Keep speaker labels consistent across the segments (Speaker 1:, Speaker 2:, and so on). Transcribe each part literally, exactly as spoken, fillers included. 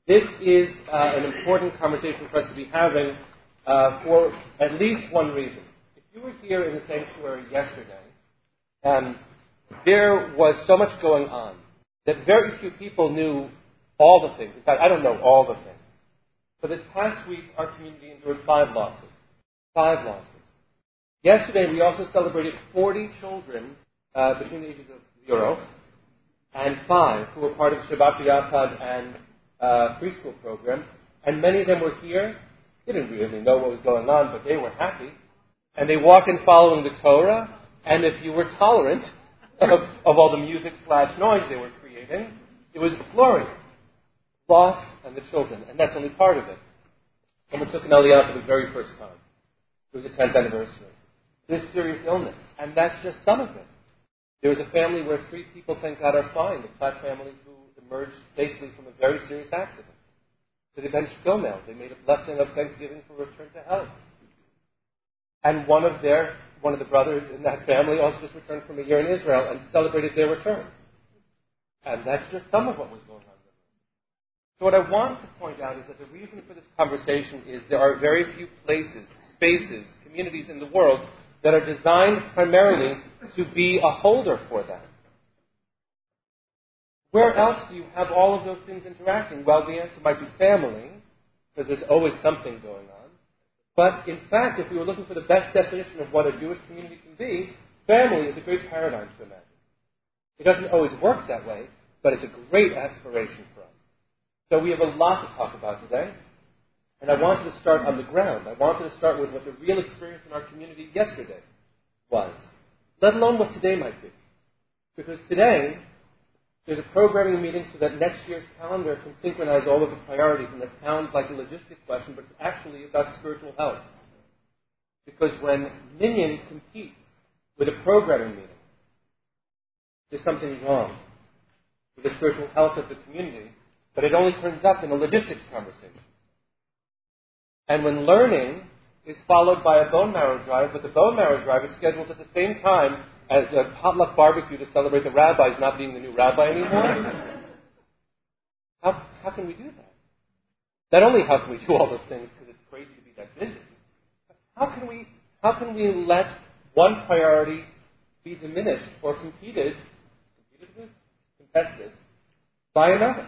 Speaker 1: This is uh, an important conversation for us to be having uh, for at least one reason. If you were here in the sanctuary yesterday, um, there was so much going on that very few people knew all the things. In fact, I don't know all the things. For this past week, our community endured five losses. Five losses. Yesterday, we also celebrated forty children uh, between the ages of zero and five who were part of the Shabbat B'Yachad and uh, preschool program. And many of them were here. They didn't really know what was going on, but they were happy. And they walked in following the Torah. And if you were tolerant of, of all the music slash noise they were creating, it was glorious. Loss and the children. And that's only part of it. Someone took an Aliyah for the very first time. It was the tenth anniversary. There's serious illness. And that's just some of it. There was a family where three people, thank God, are fine. The Platt family who emerged safely from a very serious accident. So they benched Gomel. They made a blessing of Thanksgiving for return to health. And one of their, one of the brothers in that family also just returned from a year in Israel and celebrated their return. And that's just some of what was going on. So what I want to point out is that the reason for this conversation is there are very few places, spaces, communities in the world that are designed primarily to be a holder for that. Where else do you have all of those things interacting? Well, the answer might be family, because there's always something going on. But in fact, if we were looking for the best definition of what a Jewish community can be, family is a great paradigm to imagine. It doesn't always work that way, but it's a great aspiration for us. So we have a lot to talk about today. And I wanted to start on the ground. I wanted to start with what the real experience in our community yesterday was, let alone what today might be. Because today, there's a programming meeting so that next year's calendar can synchronize all of the priorities. And that sounds like a logistic question, but it's actually about spiritual health. Because when Minyan competes with a programming meeting, there's something wrong with the spiritual health of the community, but it only turns up in a logistics conversation. And when learning is followed by a bone marrow drive, but the bone marrow drive is scheduled at the same time as a potluck barbecue to celebrate the rabbis not being the new rabbi anymore, how, how can we do that? Not only how can we do all those things because it's crazy to be that busy, but how can we, how can we let one priority be diminished or competed, competed with, contested, by another?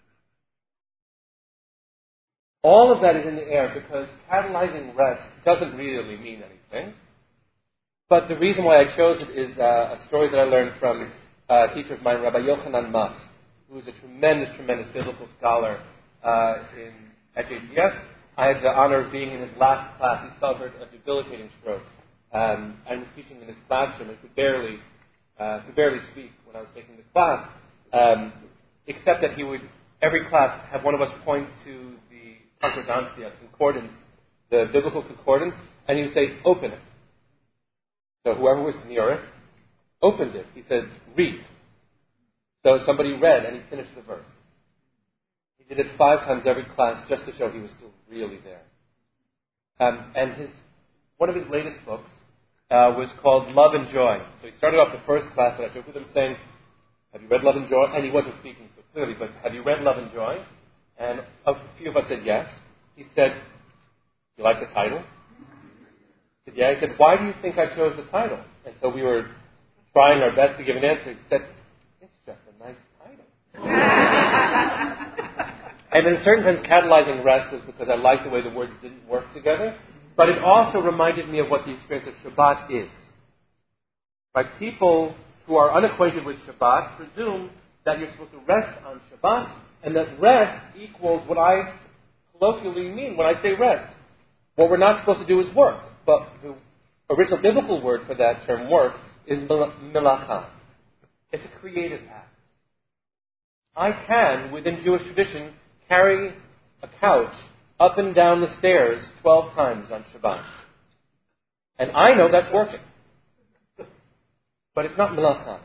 Speaker 1: All of that is in the air because catalyzing rest doesn't really mean anything. But the reason why I chose it is uh, a story that I learned from uh, a teacher of mine, Rabbi Yochanan Matz, who is a tremendous, tremendous biblical scholar uh, in, at J P S. I had the honor of being in his last class. He suffered a debilitating stroke. Um, I was teaching in his classroom and could barely, uh, could barely speak when I was taking the class, um, except that he would, every class, have one of us point to Concordancia, concordance, the biblical concordance, and he would say, open it. So whoever was nearest opened it. He said, read. So somebody read, and he finished the verse. He did it five times every class just to show he was still really there. Um, and his one of his latest books uh, was called Love and Joy. So he started off the first class that I took with him saying, have you read Love and Joy? And he wasn't speaking so clearly, but have you read Love and Joy? And a few of us said yes. He said, you like the title? I said, yeah. He said, why do you think I chose the title? And so we were trying our best to give an answer. He said, it's just a nice title. And in a certain sense, catalyzing rest was because I liked the way the words didn't work together. But it also reminded me of what the experience of Shabbat is. Right? People who are unacquainted with Shabbat presume that you're supposed to rest on Shabbat, and that rest equals what I colloquially mean when I say rest. What we're not supposed to do is work. But the original biblical word for that term work is melacha. It's a creative act. I can, within Jewish tradition, carry a couch up and down the stairs twelve times on Shabbat. And I know that's working. But it's not melacha.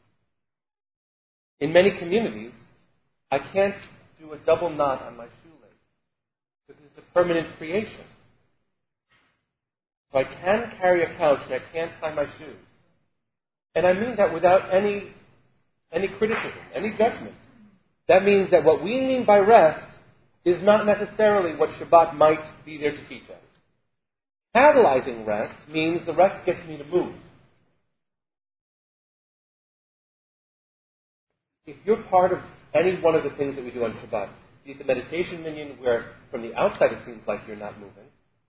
Speaker 1: In many communities, I can't do a double knot on my shoelace because it's a permanent creation. So I can carry a couch and I can't tie my shoes. And I mean that without any, any criticism, any judgment. That means that what we mean by rest is not necessarily what Shabbat might be there to teach us. Catalyzing rest means the rest gets me to move. If you're part of any one of the things that we do on Shabbat, be it the meditation minyan, where from the outside it seems like you're not moving,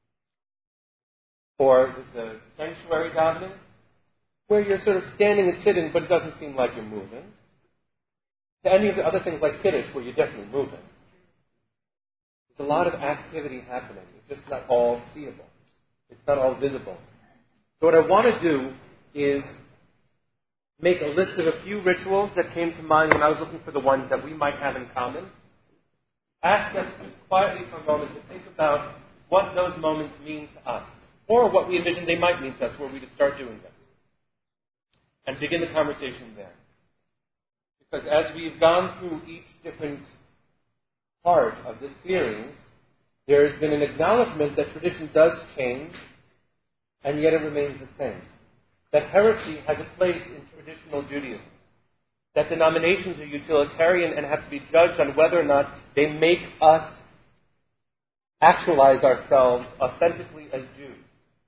Speaker 1: or the sanctuary davening, where you're sort of standing and sitting, but it doesn't seem like you're moving, to any of the other things like Kiddush, where you're definitely moving. There's a lot of activity happening. It's just not all seeable. It's not all visible. So what I want to do is make a list of a few rituals that came to mind when I was looking for the ones that we might have in common. Ask us to quietly for a moment to think about what those moments mean to us, or what we envision they might mean to us were we to start doing them. And begin the conversation there. Because as we've gone through each different part of this series, there's been an acknowledgement that tradition does change, and yet it remains the same. That heresy has a place in traditional Judaism. That denominations are utilitarian and have to be judged on whether or not they make us actualize ourselves authentically as Jews.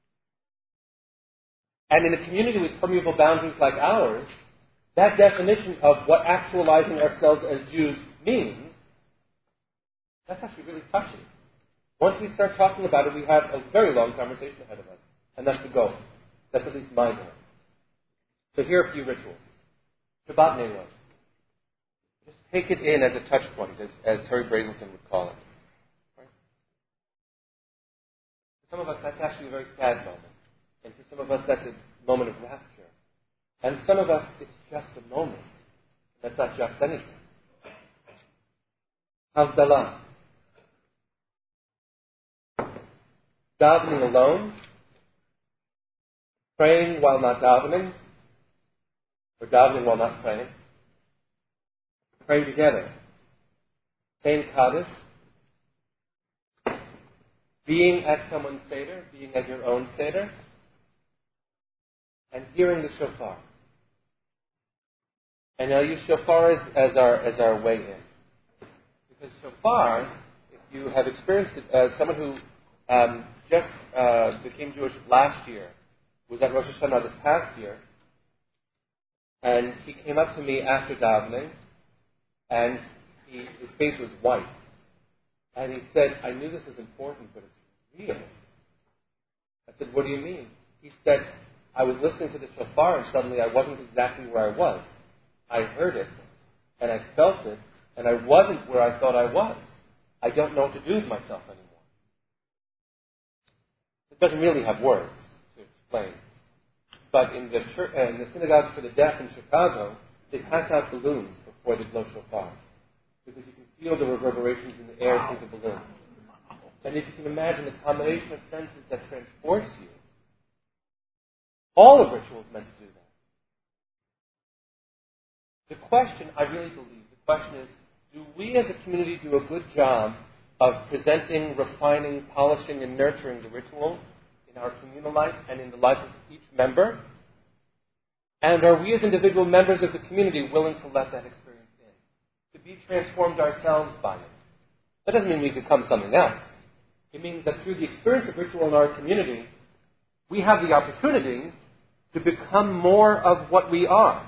Speaker 1: And in a community with permeable boundaries like ours, that definition of what actualizing ourselves as Jews means, that's actually really touchy. Once we start talking about it, we have a very long conversation ahead of us. And that's the goal. That's at least my goal. So here are a few rituals. Shabbat Nerot. Just take it in as a touch point, as, as Terry Brazelton would call it. Right? For some of us, that's actually a very sad moment. And for some of us, that's a moment of rapture. And for some of us, it's just a moment. That's not just anything. Havdalah. Davening alone. Praying while not davening. Or davening while not praying. Praying together. Saying Kaddish. Being at someone's Seder. Being at your own Seder. And hearing the shofar. And I'll use shofar as, as, our, as our way in. Because shofar, if you have experienced it, as someone who um, just uh, became Jewish last year, was at Rosh Hashanah this past year, and he came up to me after davening, and he, his face was white. And he said, I knew this was important, but it's real. I said, what do you mean? He said, I was listening to the shofar, and suddenly I wasn't exactly where I was. I heard it, and I felt it, and I wasn't where I thought I was. I don't know what to do with myself anymore. It doesn't really have words to explain. But in the, church, uh, in the synagogue for the deaf in Chicago, they pass out balloons before they blow shofar. Because you can feel the reverberations in the air through the balloons. And if you can imagine the combination of senses that transports you, all of ritual is meant to do that. The question, I really believe, the question is, do we as a community do a good job of presenting, refining, polishing, and nurturing the ritual in our communal life and in the life of each member? And are we as individual members of the community willing to let that experience in? To be transformed ourselves by it? That doesn't mean we become something else. It means that through the experience of ritual in our community, we have the opportunity to become more of what we are.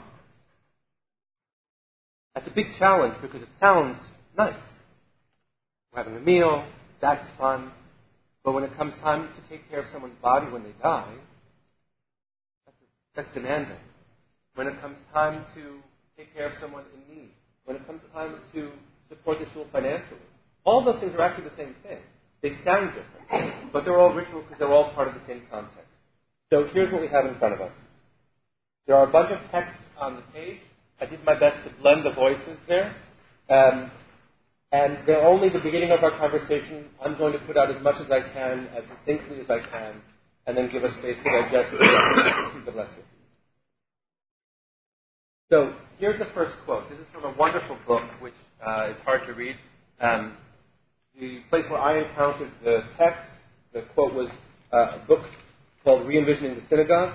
Speaker 1: That's a big challenge because it sounds nice. We're having a meal, that's fun. But when it comes time to take care of someone's body when they die, that's, that's demanding. When it comes time to take care of someone in need, when it comes time to support the shul financially, all those things are actually the same thing. They sound different, but they're all ritual because they're all part of the same context. So here's what we have in front of us. There are a bunch of texts on the page. I did my best to blend the voices there. Um, and they're only the beginning of our conversation. I'm going to put out as much as I can, as succinctly as I can, and then give us space to digest it. God bless you. So here's the first quote. This is from a wonderful book, which uh, is hard to read. Um, the place where I encountered the text, the quote was uh, a book called Re-Envisioning the Synagogue.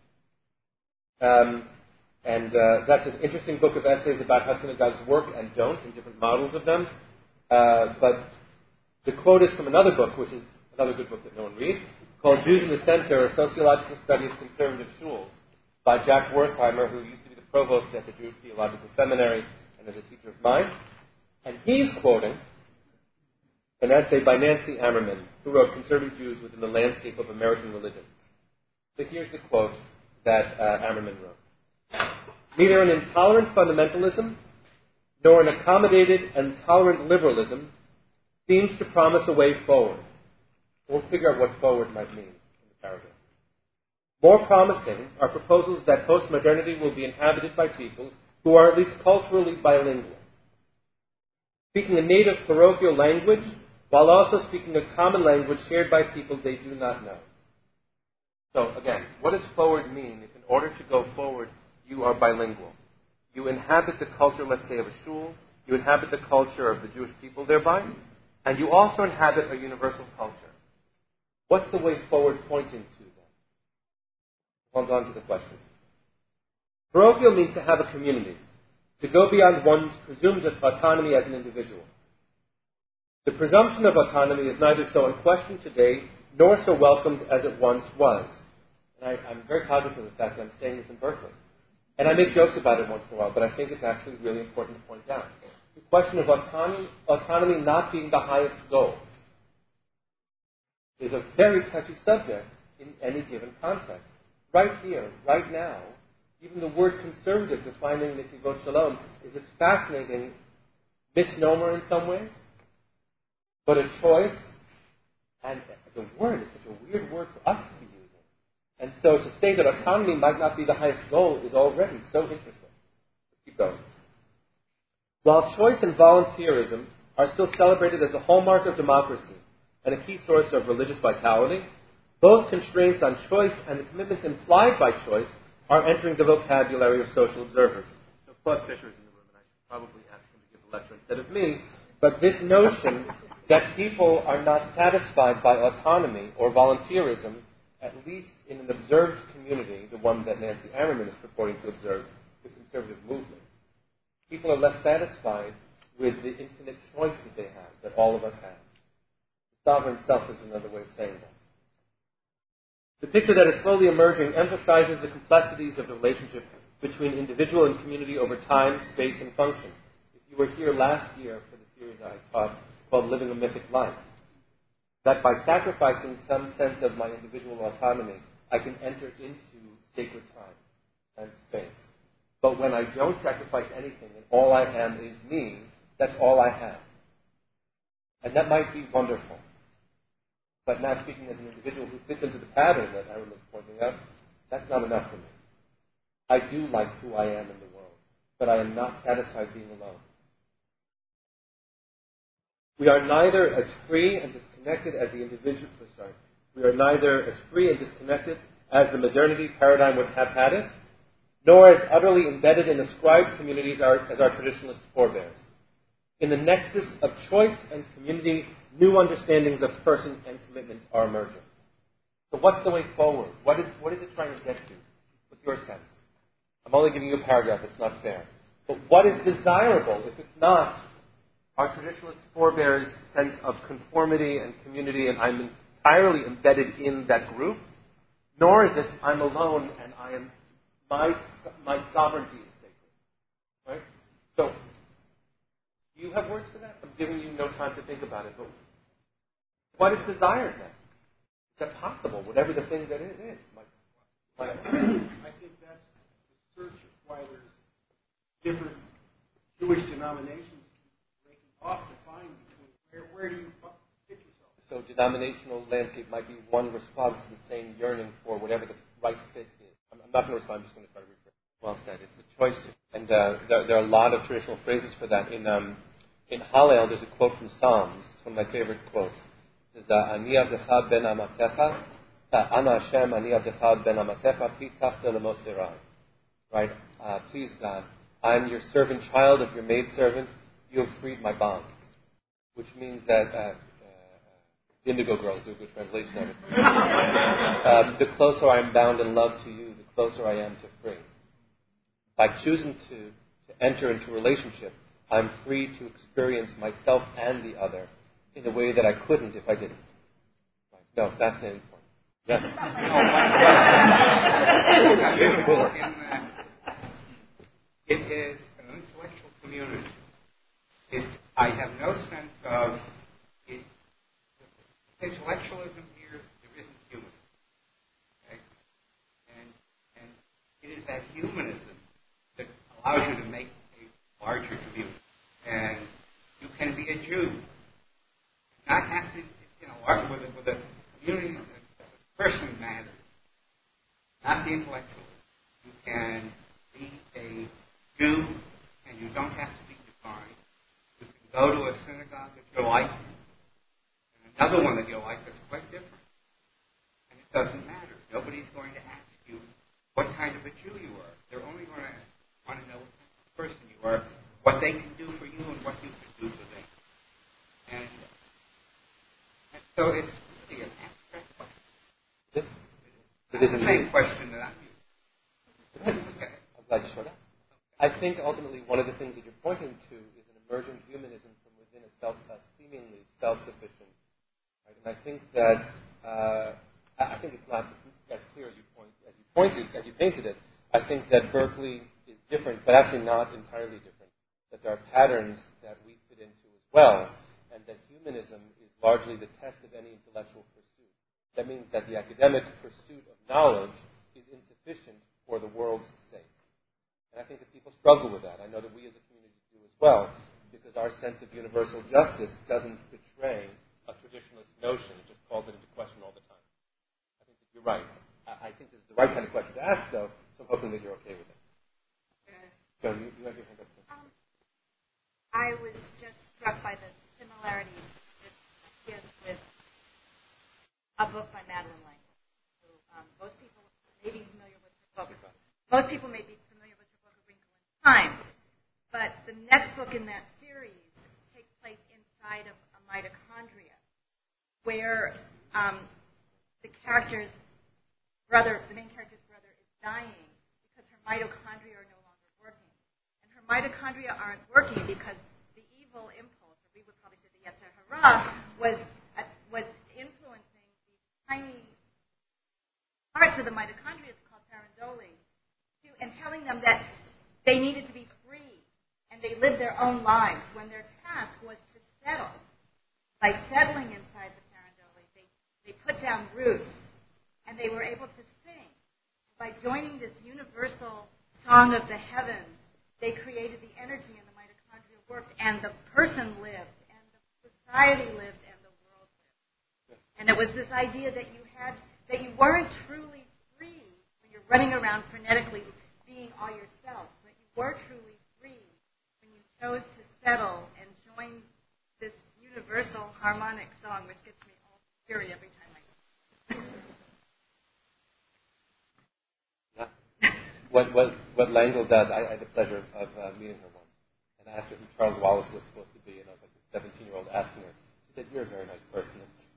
Speaker 1: Um, and uh, that's an interesting book of essays about how synagogues work and don't, and different models of them. Uh, but The quote is from another book, which is another good book that no one reads, called Jews in the Center, A Sociological Study of Conservative Shuls, by Jack Wertheimer, who used to be the provost at the Jewish Theological Seminary and is a teacher of mine. And he's quoting an essay by Nancy Ammerman, who wrote Conservative Jews Within the Landscape of American Religion. So here's the quote that uh, Ammerman wrote. Neither an intolerant fundamentalism nor an accommodated and tolerant liberalism seems to promise a way forward. We'll figure out what forward might mean in the paragraph. More promising are proposals that postmodernity will be inhabited by people who are at least culturally bilingual, speaking a native parochial language while also speaking a common language shared by people they do not know. So again, what does forward mean if in order to go forward you are bilingual? You inhabit the culture, let's say, of a shul, you inhabit the culture of the Jewish people thereby, and you also inhabit a universal culture. What's the way forward pointing to then? Hold on to the question. Parochial means to have a community, to go beyond one's presumed autonomy as an individual. The presumption of autonomy is neither so unquestioned today nor so welcomed as it once was. And I, I'm very cognizant of the fact that I'm saying this in Berkeley. And I make jokes about it once in a while, but I think it's actually really important to point out. The question of autonomy, autonomy not being the highest goal is a very touchy subject in any given context. Right here, right now, even the word conservative defining Netivot Shalom is a fascinating misnomer in some ways, but a choice, and the word is such a weird word for us to be using. And so to say that autonomy might not be the highest goal is already so interesting. Let's keep going. While choice and volunteerism are still celebrated as the hallmark of democracy and a key source of religious vitality, both constraints on choice and the commitments implied by choice are entering the vocabulary of social observers. So Claude Fisher is in the room, and I should probably ask him to give the lecture instead of me. But this notion that people are not satisfied by autonomy or volunteerism, at least in an observed community, the one that Nancy Ammerman is purporting to observe, the conservative movement, people are less satisfied with the infinite choice that they have, that all of us have. The sovereign self is another way of saying that. The picture that is slowly emerging emphasizes the complexities of the relationship between individual and community over time, space, and function. If you were here last year for the series I taught called Living a Mythic Life, that by sacrificing some sense of my individual autonomy, I can enter into sacred time and space. But when I don't sacrifice anything and all I am is me, that's all I have. And that might be wonderful. But now speaking as an individual who fits into the pattern that Aaron was pointing out, that's not enough for me. I do like who I am in the world, but I am not satisfied being alone. We are neither as free and disconnected as the individual, sorry, we are neither as free and disconnected as the modernity paradigm would have had it, nor as utterly embedded in ascribed communities as our traditionalist forebears. In the nexus of choice and community, new understandings of person and commitment are emerging. So what's the way forward? What is, what is it trying to get to? What's your sense? I'm only giving you a paragraph. It's not fair. But what is desirable if it's not our traditionalist forebears' sense of conformity and community and I'm entirely embedded in that group, nor is it I'm alone and I am my, my sovereignty is sacred. Right? So, do you have words for that? I'm giving you no time to think about it, but what is desired then? Is that possible, whatever the thing that it is? My, my,
Speaker 2: I think that's the search of why there's different Jewish denominations breaking off to find between where, where do you fit yourself?
Speaker 1: So denominational landscape might be one response to the same yearning for whatever the right fit is. I'm, I'm not going to respond, I'm just going to try to rephrase. Well said. It's the choice to, and uh, there, there are a lot of traditional phrases for that. In um, in Hallel, there's a quote from Psalms. It's one of my favorite quotes. It says, Ani avdecha ben amatecha, Ana Hashem, Ani avdecha ben amatecha, pitachta lemoserai. Right? Uh, please, God, I'm your servant child of your maidservant. You have freed my bonds. Which means that, uh, uh, the Indigo Girls do a good translation of it. um, the closer I am bound in love to you, the closer I am to free. By choosing to, to enter into relationship, I'm free to experience myself and the other in a way that I couldn't if I didn't. Right. No, fascinating point. Yes.
Speaker 3: It is an intellectual community. It, I have no sense of it, intellectualism here. There isn't humanism, okay? And and it is that humanism that allows you to make a larger community. And you can be a Jew, not have to, you know, work with a, with a community that a person matters, not the intellectualist. You can be a Jew, and you don't have to be defined. You can go to a synagogue that you like, and another one that you like that's quite different. And it doesn't matter. Nobody's going to ask you what kind of a Jew you are. They're only going to want to know what kind of person you are, what they can do for you, and what you can do for them. And, and so it's really an abstract question.
Speaker 1: Yes.
Speaker 3: It is the same question that I'm using. Okay.
Speaker 1: I'm glad you showed up. I think ultimately one of the things that you're pointing to is an emergent humanism from within a, self, a seemingly self-sufficient. Right? And I think that uh, I think it's not as clear as you point as you pointed as you painted it. I think that Berkeley is different, but actually not entirely different. That there are patterns that we fit into as well, and that humanism is largely the test of any intellectual pursuit. That means that the academic pursuit of knowledge is insufficient for the world's sake. And I think that people struggle with that. I know that we as a community do as well, because our sense of universal justice doesn't betray a traditionalist notion. It just calls it into question all the time. I think that you're right. I, I think this is the right kind of question to ask, though, so I'm hoping that you're okay with it. Joan, you, you have your hand up.
Speaker 4: Um, I was just struck by the similarities with, with a book by Madeleine L'Engle. So, um, most people may be familiar with her book. Most people may be familiar with her book, A Wrinkle in Time. But the next book in that series takes place inside of a mitochondria, where um, the character's brother, the main character's brother, is dying because her mitochondria are no longer working. And her mitochondria aren't working because the evil impulse, or we would probably say the Yetzer Hara, was, uh, was influencing these tiny parts of the mitochondria called farandole, to, and telling them that they needed to be free, and they lived their own lives when their task was to settle. By settling inside the farandole, they, they put down roots, and they were able to sing. By joining this universal song of the heavens, they created the energy, and the mitochondria worked, and the person lived, and the society lived, and the world lived. And it was this idea that you had, that you weren't truly free when you're running around frenetically being all yourself, but you were truly free when you chose to settle and join this universal harmonic song, which gets me all teary every time I go.
Speaker 1: Yeah. What, what, what L'Engle does, I, I had the pleasure of uh, meeting her once, and I asked her who Charles Wallace was supposed to be, and I was like a seventeen-year-old asking her. She said, "You're a very nice person."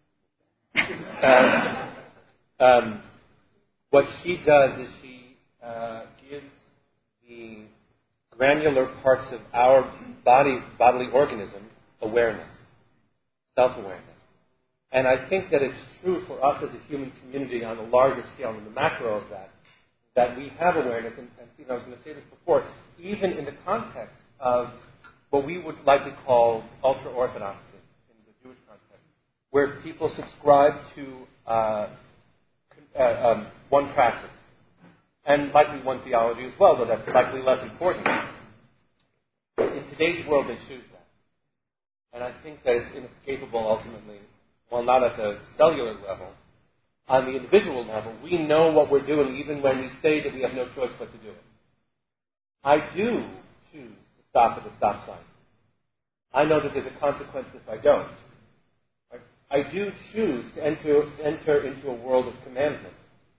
Speaker 1: um, um, what she does is she uh, gives the granular parts of our body, bodily organism awareness, self-awareness. And I think that it's true for us as a human community on a larger scale, in the macro of that, that we have awareness. And, and Stephen, I was going to say this before, even in the context of what we would likely call ultra-orthodoxy in the Jewish context, where people subscribe to uh, uh, um, one practice, and likely one theology as well, though that's likely less important. In today's world, they choose that. And I think that it's inescapable ultimately, well, not at the cellular level. On the individual level, we know what we're doing even when we say that we have no choice but to do it. I do choose to stop at the stop sign. I know that there's a consequence if I don't. Right? I do choose to enter, enter into a world of commandment.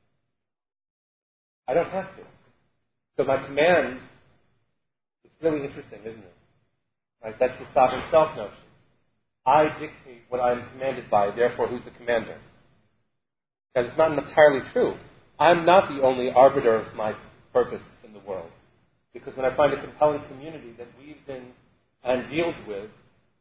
Speaker 1: I don't have to. So my command is really interesting, isn't it? Right? That's the sovereign self notion. I dictate what I'm commanded by, therefore who's the commander? And it's not entirely true. I'm not the only arbiter of my purpose in the world. Because when I find a compelling community that weaves in and deals with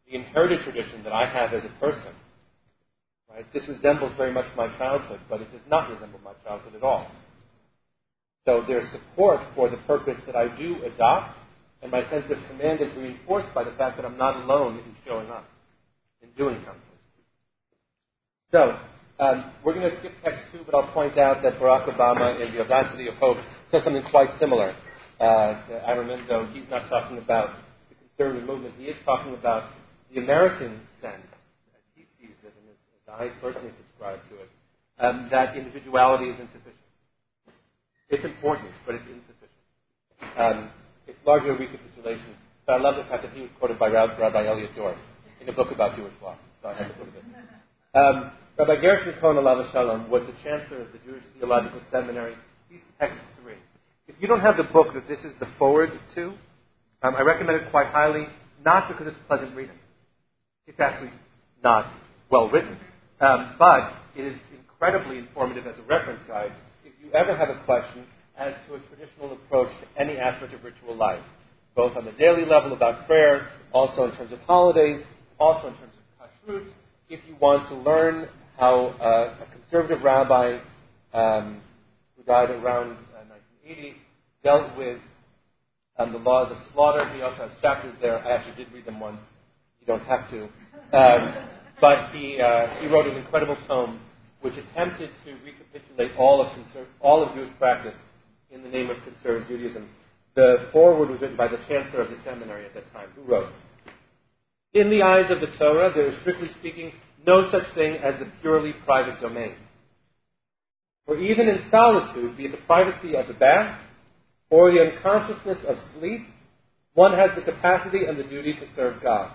Speaker 1: the inherited tradition that I have as a person. Right? This resembles very much my childhood, but it does not resemble my childhood at all. So there's support for the purpose that I do adopt, and my sense of command is reinforced by the fact that I'm not alone in showing up, in doing something. So, um, we're going to skip text two, but I'll point out that Barack Obama in The Audacity of Hope says something quite similar uh, to Aramingo. He's not talking about the conservative movement. He is talking about the American sense, as he sees it, and as, as I personally subscribe to it, um, that individuality is insufficient. It's important, but it's insufficient. Um, it's largely a recapitulation. But I love the fact that he was quoted by Rabbi Elliot Dorff in a book about Jewish law. So I had to put it in. Um, Rabbi Gershon Cohen Alav Shalom was the chancellor of the Jewish Theological Seminary. He's text three. If you don't have the book that this is the forward to, um, I recommend it quite highly, not because it's pleasant reading. It's actually not well written. Um, but it is incredibly informative as a reference guide if you ever have a question as to a traditional approach to any aspect of ritual life, both on the daily level about prayer, also in terms of holidays, also in terms of kashrut. If you want to learn how uh, a conservative rabbi um, who died around uh, nineteen eighty dealt with um, the laws of slaughter, he also has chapters there. I actually did read them once. You don't have to. Um, but he uh, he wrote an incredible tome which attempted to recapitulate all of conser- all of Jewish practice in the name of conservative Judaism. The foreword was written by the chancellor of the seminary at that time, who wrote, "In the eyes of the Torah, there is, strictly speaking, no such thing as the purely private domain. For even in solitude, be it the privacy of the bath or the unconsciousness of sleep, one has the capacity and the duty to serve God."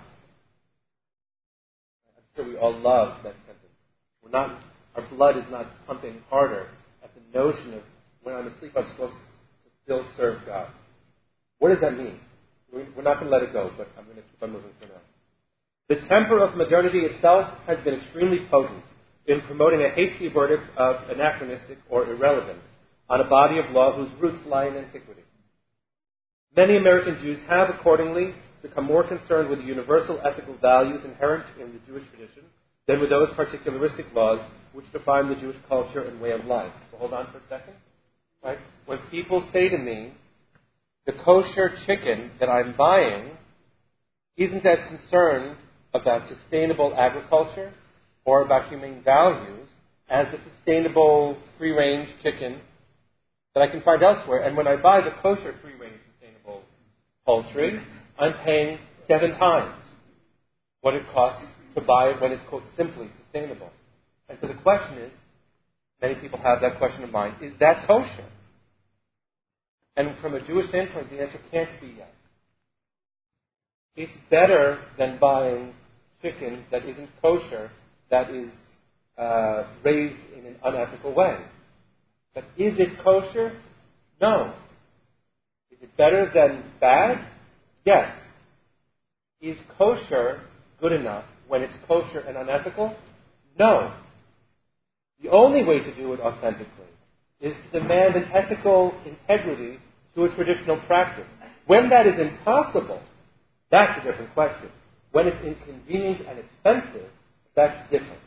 Speaker 1: I'm sure we all love that sentence. We're not, our blood is not pumping harder at the notion of when I'm asleep, I'm supposed to still serve God. What does that mean? We're not going to let it go, but I'm going to keep on moving for now. The temper of modernity itself has been extremely potent in promoting a hasty verdict of anachronistic or irrelevant on a body of law whose roots lie in antiquity. Many American Jews have, accordingly, become more concerned with the universal ethical values inherent in the Jewish tradition than with those particularistic laws which define the Jewish culture and way of life. So hold on for a second. Right? When people say to me, the kosher chicken that I'm buying isn't as concerned about sustainable agriculture or about humane values as the sustainable free-range chicken that I can find elsewhere. And when I buy the kosher free-range sustainable poultry, I'm paying seven times what it costs to buy it when it's, quote, simply sustainable. And so the question is, many people have that question in mind, is that kosher? And from a Jewish standpoint, the answer can't be yes. It's better than buying chicken that isn't kosher, that is uh, raised in an unethical way. But is it kosher? No. Is it better than bad? Yes. Is kosher good enough when it's kosher and unethical? No. The only way to do it authentically is to demand an ethical integrity to a traditional practice. When that is impossible, that's a different question. When it's inconvenient and expensive, that's different.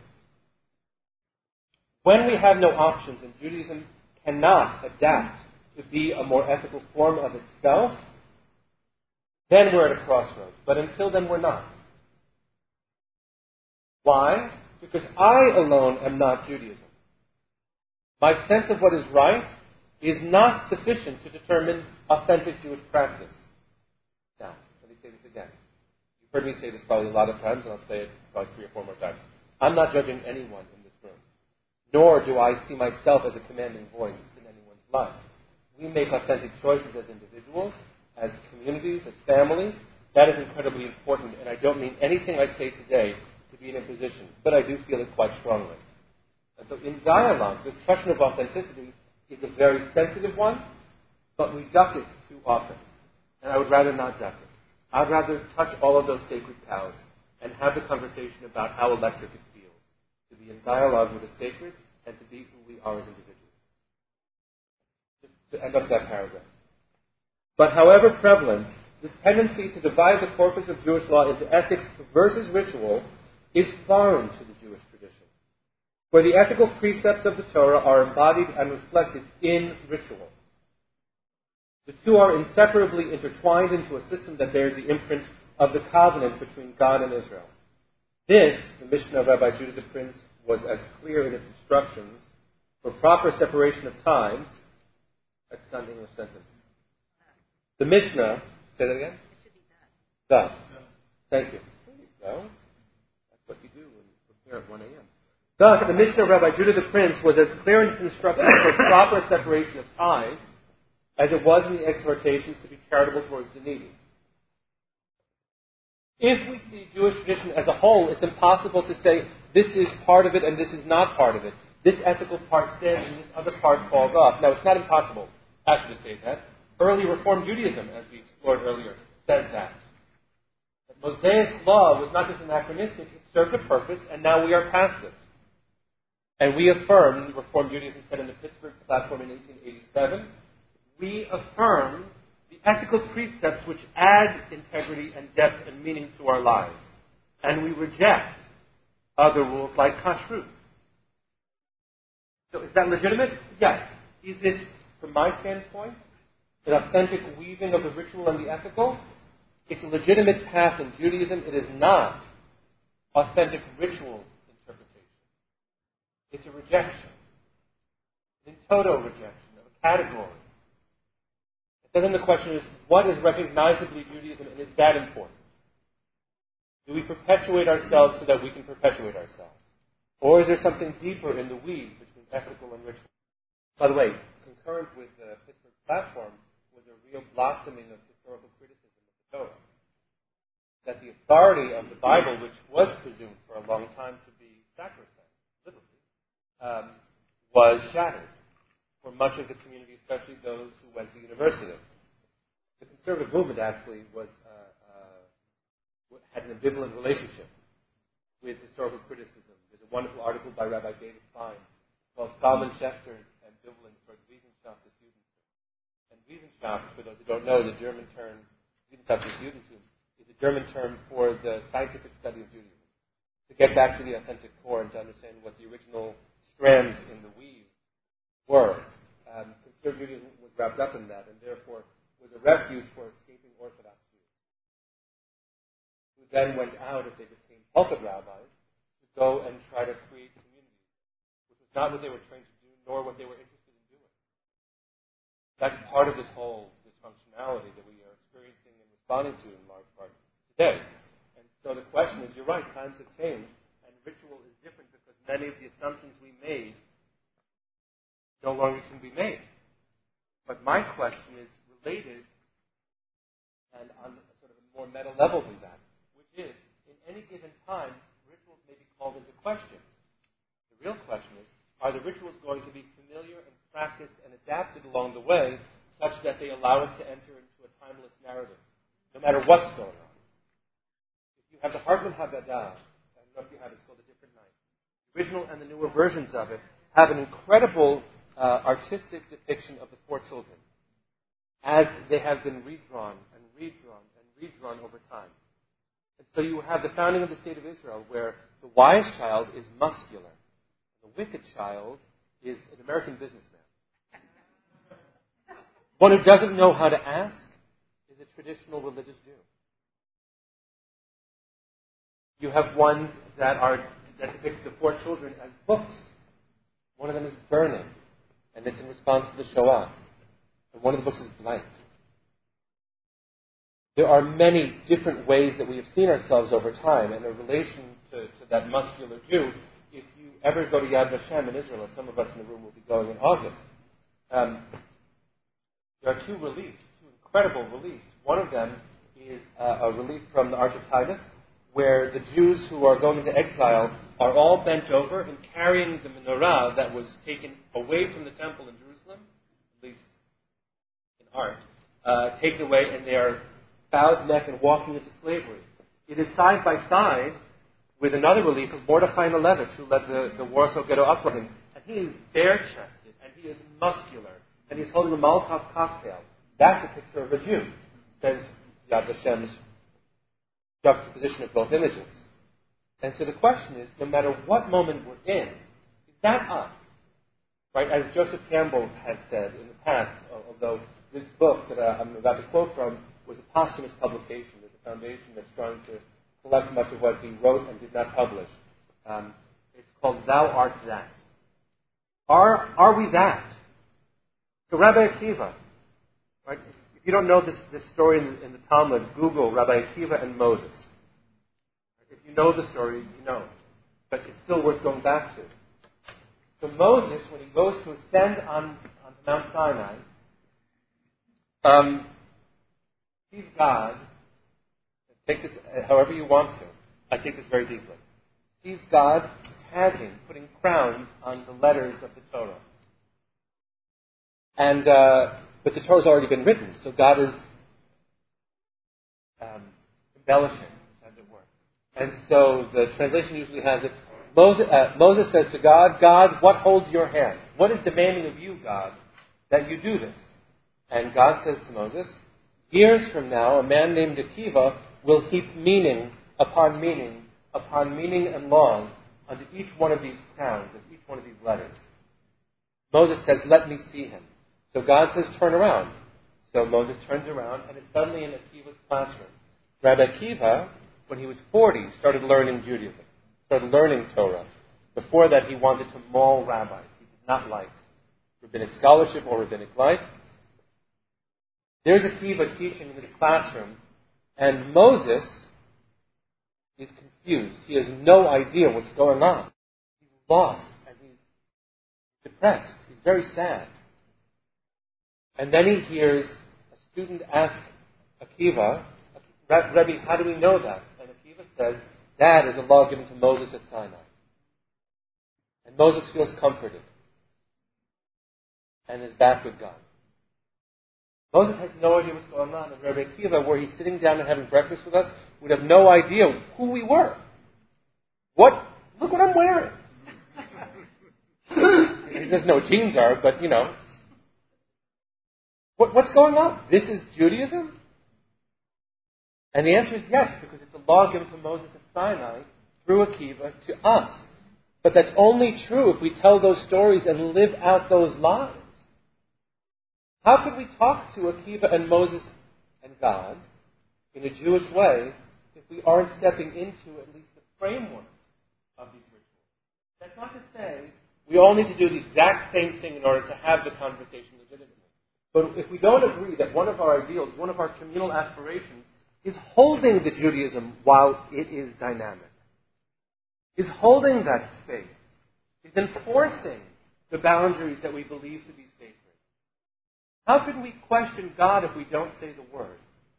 Speaker 1: When we have no options and Judaism cannot adapt to be a more ethical form of itself, then we're at a crossroads. But until then, we're not. Why? Because I alone am not Judaism. My sense of what is right is not sufficient to determine authentic Jewish practice. Now, let me say this again. You've heard me say this probably a lot of times, and I'll say it probably three or four more times. I'm not judging anyone in this room, nor do I see myself as a commanding voice in anyone's life. We make authentic choices as individuals, as communities, as families. That is incredibly important, and I don't mean anything I say today to be an imposition, but I do feel it quite strongly. And so in dialogue, this question of authenticity is a very sensitive one, but we duck it too often. And I would rather not duck it. I'd rather touch all of those sacred cows and have the conversation about how electric it feels to be in dialogue with the sacred and to be who we are as individuals. Just to end up that paragraph. But however prevalent this tendency to divide the corpus of Jewish law into ethics versus ritual is foreign to the Jewish tradition, where the ethical precepts of the Torah are embodied and reflected in ritual. The two are inseparably intertwined into a system that bears the imprint of the covenant between God and Israel. This, the Mishnah of Rabbi Judah the Prince, was as clear in its instructions for proper separation of times. That's not an English sentence. The Mishnah, say that again?
Speaker 4: It should be
Speaker 1: Thus.
Speaker 4: done.
Speaker 1: Thank you. There you go. That's what you do when you prepare at one a.m. Thus, the Mishnah of Rabbi Judah the Prince was as clear in its instructions for proper separation of tithes as it was in the exhortations to be charitable towards the needy. If we see Jewish tradition as a whole, it's impossible to say this is part of it and this is not part of it. This ethical part stands and this other part falls off. Now, it's not impossible, actually, to say that. Early Reform Judaism, as we explored earlier, says that. The Mosaic law was not just anachronistic, it served a purpose, and now we are past it. And we affirm, Reform Judaism said in the Pittsburgh Platform in eighteen eighty-seven, we affirm the ethical precepts which add integrity and depth and meaning to our lives. And we reject other rules like kashrut. So is that legitimate? Yes. Is it, from my standpoint, an authentic weaving of the ritual and the ethical? It's a legitimate path in Judaism. It is not authentic ritual interpretation. It's a rejection. An in toto rejection of a category. And then the question is, what is recognizably Judaism, and is that important? Do we perpetuate ourselves so that we can perpetuate ourselves? Or is there something deeper in the weave between ethical and ritual? By the way, concurrent with the Pittsburgh Platform was a real blossoming of historical criticism of the Torah. That the authority of the Bible, which was presumed for a long time to be sacrosanct, literally, um, was shattered for much of the community, especially those who went to university. The conservative movement actually was uh, uh, had an ambivalent relationship with historical criticism. There's a wonderful article by Rabbi David Fine called Salman Schechter's Ambivalence towards Wissenschaft des Judentum. And Wissenschaft, for those who don't know, is a German term, Wissenschaft des Judentum, is a German term for the scientific study of Judaism. To get back to the authentic core and to understand what the original strands in the weave were. Um, conservative Judaism was wrapped up in that, and therefore was a refuge for escaping Orthodox Jews, who then went out, if they became pulpit rabbis, to go and try to create communities, which was not what they were trained to do, nor what they were interested in doing. That's part of this whole dysfunctionality that we are experiencing and responding to in large part today. And so the question is, you're right, times have changed, and ritual is different because many of the assumptions we made no longer can be made. But my question is related and on a sort of a more meta level than that, which is, in any given time, rituals may be called into question. The real question is, are the rituals going to be familiar and practiced and adapted along the way such that they allow us to enter into a timeless narrative, no matter what's going on? If you have the Hartman Haggadah, I don't know if you have it, it's called A Different Night. The original and the newer versions of it have an incredible Uh, artistic depiction of the four children as they have been redrawn and redrawn and redrawn over time. And so you have the founding of the State of Israel where the wise child is muscular. The wicked child is an American businessman. One who doesn't know how to ask is a traditional religious Jew. You have ones that are that depict the four children as books. One of them is burning. And it's in response to the Shoah. And one of the books is blank. There are many different ways that we have seen ourselves over time. And in relation to, to that muscular Jew, if you ever go to Yad Vashem in Israel, as some of us in the room will be going in August, um, there are two reliefs, two incredible reliefs. One of them is uh, a relief from the Arch of Titus, where the Jews who are going into exile are all bent over and carrying the menorah that was taken away from the temple in Jerusalem, at least in art, uh, taken away, and they are bowed neck and walking into slavery. It is side by side with another relief of Mordechai Malevich, who led the, the Warsaw Ghetto Uprising, and he is bare-chested, and he is muscular, and he's holding a Molotov cocktail. That's a picture of a Jew, says Yad Vashem's juxtaposition of both images. And so the question is, no matter what moment we're in, is that us? Right? As Joseph Campbell has said in the past, although this book that I'm about to quote from was a posthumous publication. There's a foundation that's trying to collect much of what he wrote and did not publish. Um, it's called Thou Art That. Are, are we that? So Rabbi Akiva, right? If you don't know this, this story in the, in the Talmud, Google Rabbi Akiva and Moses. If you know the story, you know. But it's still worth going back to. So Moses, when he goes to ascend on, on Mount Sinai, um, sees God. Take this however you want to. I take this very deeply. Sees God tagging, putting crowns on the letters of the Torah. And uh, but the Torah's already been written, so God is um, embellishing, as it were. And so the translation usually has it. Moses, uh, Moses says to God, God, what holds your hand? What is demanding of you, God, that you do this? And God says to Moses, years from now, a man named Akiva will heap meaning upon meaning upon meaning and laws onto each one of these crowns, of each one of these letters. Moses says, let me see him. So God says, turn around. So Moses turns around, and it's suddenly in Akiva's classroom. Rabbi Akiva, when he was forty, started learning Judaism, started learning Torah. Before that, he wanted to maul rabbis. He did not like rabbinic scholarship or rabbinic life. There's Akiva teaching in his classroom, and Moses is confused. He has no idea what's going on. He's lost, and he's depressed. He's very sad. And then he hears a student ask Akiva, Rebbe, how do we know that? And Akiva says, that is a law given to Moses at Sinai. And Moses feels comforted and is back with God. Moses has no idea what's going on. And Rabbi Akiva, where he's sitting down and having breakfast with us, would have no idea who we were. What? Look what I'm wearing. He doesn't know what jeans are, but, you know. What, what's going on? This is Judaism? And the answer is yes, because it's a law given to Moses at Sinai through Akiva to us. But that's only true if we tell those stories and live out those lives. How could we talk to Akiva and Moses and God in a Jewish way if we aren't stepping into at least the framework of these rituals? That's not to say we all need to do the exact same thing in order to have the conversation legitimately. But if we don't agree that one of our ideals, one of our communal aspirations, is holding the Judaism while it is dynamic, is holding that space, is enforcing the boundaries that we believe to be sacred, how can we question God if we don't say the word?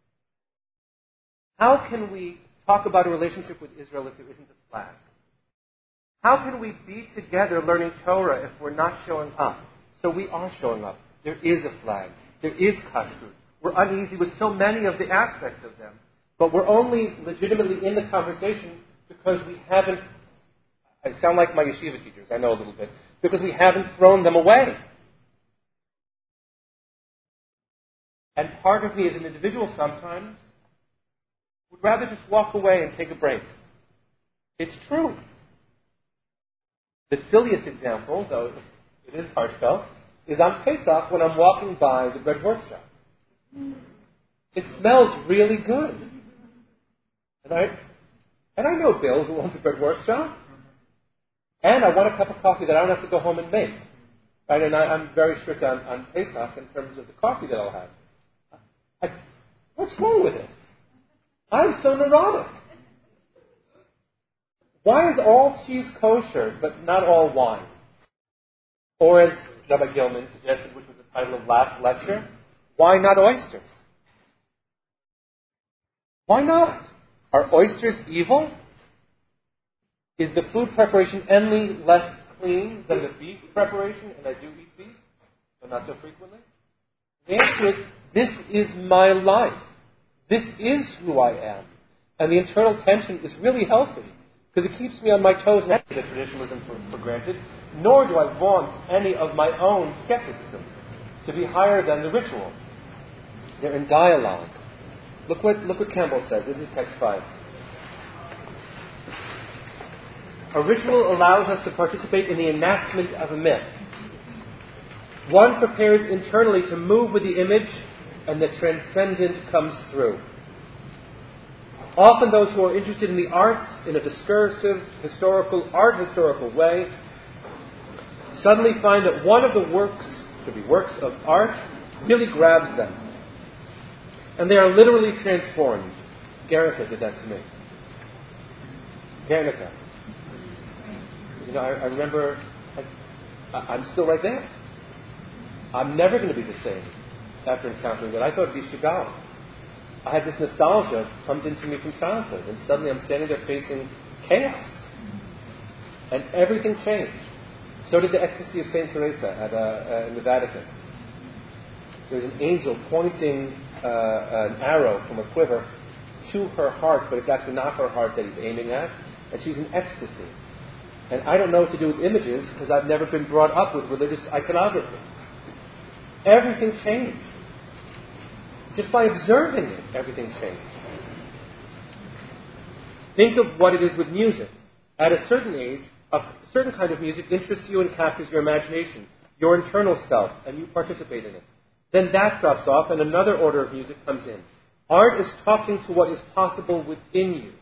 Speaker 1: How can we talk about a relationship with Israel if there isn't a flag? How can we be together learning Torah if we're not showing up? So we are showing up. There is a flag. There is kashrut. We're uneasy with so many of the aspects of them, but we're only legitimately in the conversation because we haven't, I sound like my yeshiva teachers, I know a little bit, because we haven't thrown them away. And part of me as an individual sometimes would rather just walk away and take a break. It's true. The silliest example, though it is heartfelt, is on Pesach when I'm walking by the bread workshop. It smells really good. And I, and I know Bill who owns a bread workshop. And I want a cup of coffee that I don't have to go home and make. Right? And I, I'm very strict on, on Pesach in terms of the coffee that I'll have. I, what's wrong with this? I'm so neurotic. Why is all cheese kosher, but not all wine? Or as Rabbi Gilman suggested, which was the title of last lecture, why not oysters? Why not? Are oysters evil? Is the food preparation any less clean than the beef preparation? And I do eat beef, but not so frequently. The answer is, this is my life. This is who I am. And the internal tension is really healthy, because it keeps me on my toes and I don't take traditionalism for, for granted, nor do I vaunt any of my own skepticism to be higher than the ritual. They're in dialogue. Look what, look what Campbell said. This is text five. A ritual allows us to participate in the enactment of a myth. One prepares internally to move with the image, and the transcendent comes through. Often those who are interested in the arts in a discursive, historical, art historical way suddenly find that one of the works, to be works of art, really grabs them. And they are literally transformed. Guernica did that to me. Guernica. You know, I, I remember, I, I'm still right there. I'm never going to be the same after encountering that. I thought it'd be Chagall. I had this nostalgia pumped into me from childhood, and suddenly I'm standing there facing chaos. And everything changed. So did the ecstasy of Saint Teresa at, uh, uh, in the Vatican. There's an angel pointing uh, an arrow from a quiver to her heart, but it's actually not her heart that he's aiming at, and she's in ecstasy. And I don't know what to do with images because I've never been brought up with religious iconography. Everything changed. Just by observing it, everything changed. Think of what it is with music. At a certain age, a certain kind of music interests you and captures your imagination, your internal self, and you participate in it. Then that drops off and another order of music comes in. Art is talking to what is possible within you.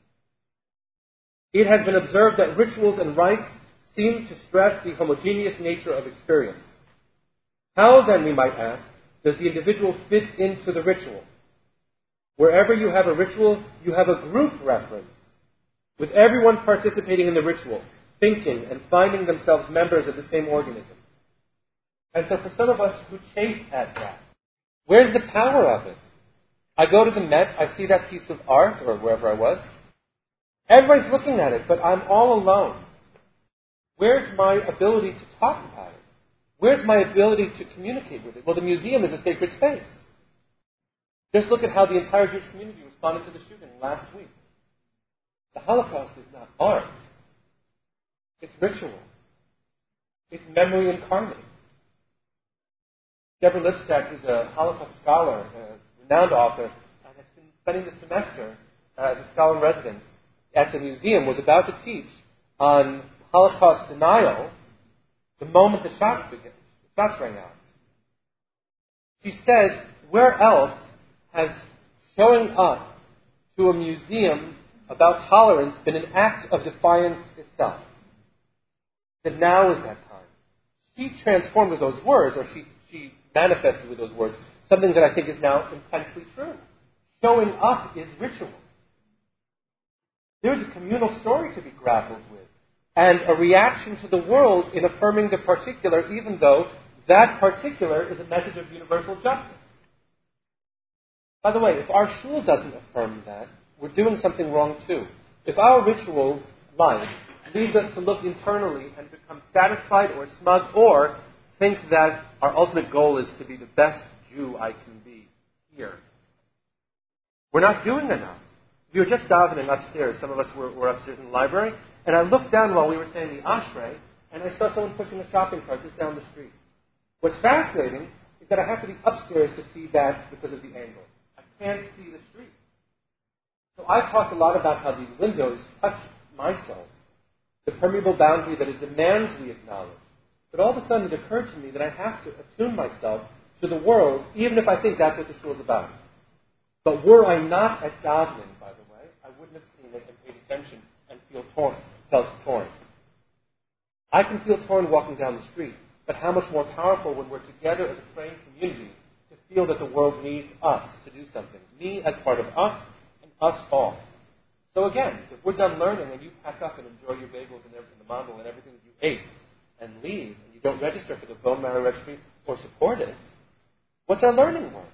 Speaker 1: It has been observed that rituals and rites seem to stress the homogeneous nature of experience. How, then, we might ask, does the individual fit into the ritual? Wherever you have a ritual, you have a group reference, with everyone participating in the ritual, thinking and finding themselves members of the same organism. And so for some of us who chafe at that, where's the power of it? I go to the Met, I see that piece of art, or wherever I was. Everybody's looking at it, but I'm all alone. Where's my ability to talk about it? Where's my ability to communicate with it? Well, the museum is a sacred space. Just look at how the entire Jewish community responded to the shooting last week. The Holocaust is not art. It's ritual. It's memory incarnate. Deborah Lipstadt, who's a Holocaust scholar, a renowned author, and has been spending the semester uh, as a scholar in residence at the museum, was about to teach on Holocaust denial the moment the shots began, the shots rang out. She said, where else has showing up to a museum about tolerance been an act of defiance itself? That now is that time. She transformed with those words, or she, she manifested with those words, something that I think is now intensely true. Showing up is ritual. There's a communal story to be grappled with, and a reaction to the world in affirming the particular, even though that particular is a message of universal justice. By the way, if our shul doesn't affirm that, we're doing something wrong too. If our ritual life leads us to look internally and become satisfied or smug, or think that our ultimate goal is to be the best Jew I can be here, we're not doing enough. We were just davening upstairs. Some of us were, were upstairs in the library. And I looked down while we were saying the Ashrei, and I saw someone pushing a shopping cart just down the street. What's fascinating is that I have to be upstairs to see that because of the angle. I can't see the street. So I've talked a lot about how these windows touch my soul, the permeable boundary that it demands we acknowledge. But all of a sudden it occurred to me that I have to attune myself to the world, even if I think that's what the shul is about. But were I not at davening, by the way, I wouldn't have seen it and paid attention and feel torn, felt torn. I can feel torn walking down the street, but how much more powerful when we're together as a praying community to feel that the world needs us to do something. Me as part of us and us all. So again, if we're done learning and you pack up and enjoy your bagels and everything, the mandel and everything you ate, and leave, and you don't register for the bone marrow registry or support it, what's our learning work?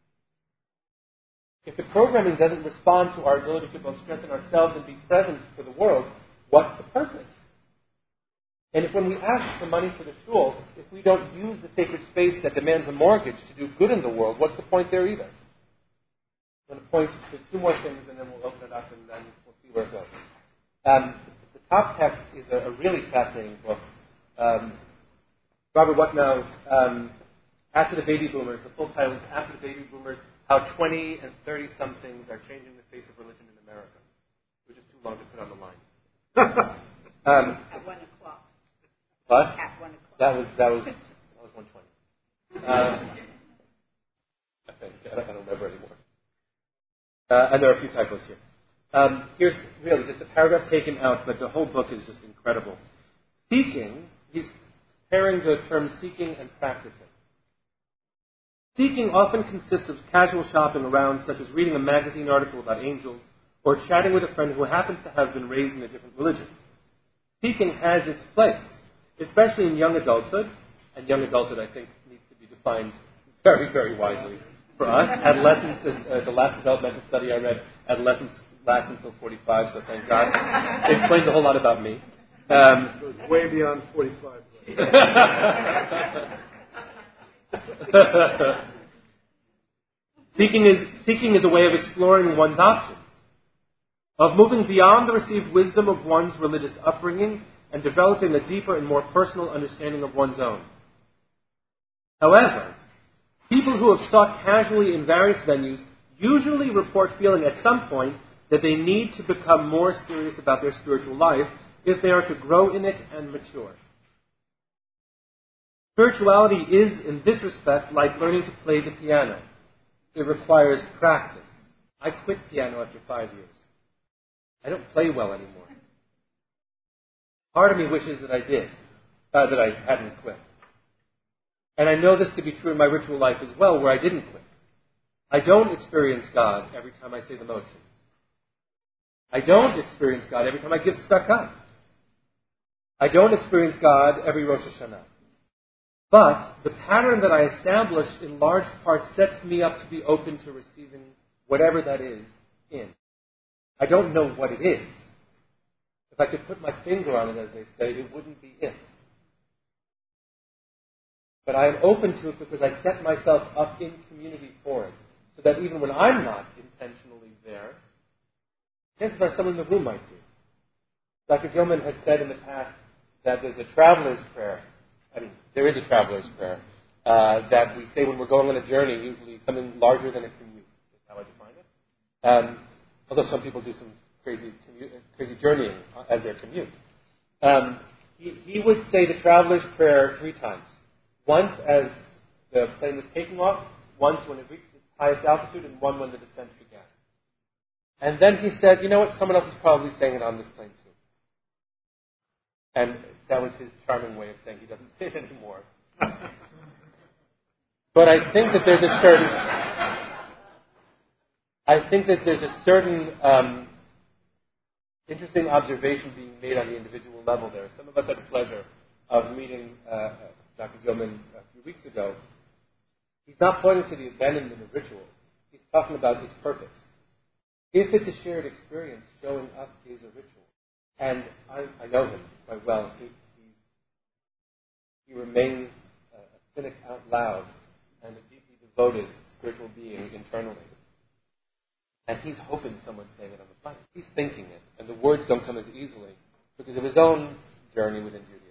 Speaker 1: If the programming doesn't respond to our ability to both strengthen ourselves and be present for the world, what's the purpose? And if when we ask for money for the shul, if we don't use the sacred space that demands a mortgage to do good in the world, what's the point there either? I'm going to point to two more things and then we'll open it up and then we'll see where it goes. Um, the top text is a, a really fascinating book. Um, Robert Wucknow's um, After the Baby Boomers, the full title is After the Baby Boomers, how twenty and thirty-somethings are changing the face of religion in America, which is too long to put on the line. um,
Speaker 5: At one o'clock.
Speaker 1: what?
Speaker 5: At one o'clock.
Speaker 1: That was that was that was one twenty. Um, I think I don't, I don't remember anymore. Uh, and there are a few typos here. Um, here's really just a paragraph taken out, but the whole book is just incredible. Seeking, he's comparing the terms seeking and practicing. Seeking often consists of casual shopping around, such as reading a magazine article about angels or chatting with a friend who happens to have been raised in a different religion. Seeking has its place, especially in young adulthood, and young adulthood, I think, needs to be defined very, very wisely for us. Adolescence is uh, the last developmental study I read. Adolescence lasts until forty-five, so thank God. It explains a whole lot about me. Um,
Speaker 2: It goes way beyond forty-five.
Speaker 1: seeking is seeking is a way of exploring one's options, of moving beyond the received wisdom of one's religious upbringing and developing a deeper and more personal understanding of one's own. However, people who have sought casually in various venues usually report feeling at some point that they need to become more serious about their spiritual life if they are to grow in it and mature. Spirituality is, in this respect, like learning to play the piano. It requires practice. I quit piano after five years. I don't play well anymore. Part of me wishes that I did, uh, that I hadn't quit. And I know this to be true in my ritual life as well, where I didn't quit. I don't experience God every time I say the motion. I don't experience God every time I give tzedakah. I don't experience God every Rosh Hashanah. But the pattern that I establish in large part sets me up to be open to receiving whatever that is in. I don't know what it is. If I could put my finger on it, as they say, it wouldn't be it. But I am open to it because I set myself up in community for it. So that even when I'm not intentionally there, chances are someone in the room might be. Doctor Gilman has said in the past that there's a traveler's prayer. I mean, there is a traveler's prayer uh, that we say when we're going on a journey, usually something larger than a commute, is how I define it. Um, although some people do some crazy commute, crazy journeying as their commute. Um, he, he would say the traveler's prayer three times. Once as the plane was taking off, once when it reached its highest altitude, and one when the descent began. And then he said, you know what, someone else is probably saying it on this plane too. And that was his charming way of saying he doesn't say it anymore. But I think that there's a certain, I think that there's a certain um, interesting observation being made on the individual level there. Some of us had the pleasure of meeting uh, Doctor Gilman a few weeks ago. He's not pointing to the abandonment of ritual. He's talking about its purpose. If it's a shared experience, showing up is a ritual. And I, I know him quite well. He, he's, he remains a, a cynic out loud and a deeply devoted spiritual being internally. And he's hoping someone's saying it on the planet. He's thinking it. And the words don't come as easily because of his own journey within Judaism.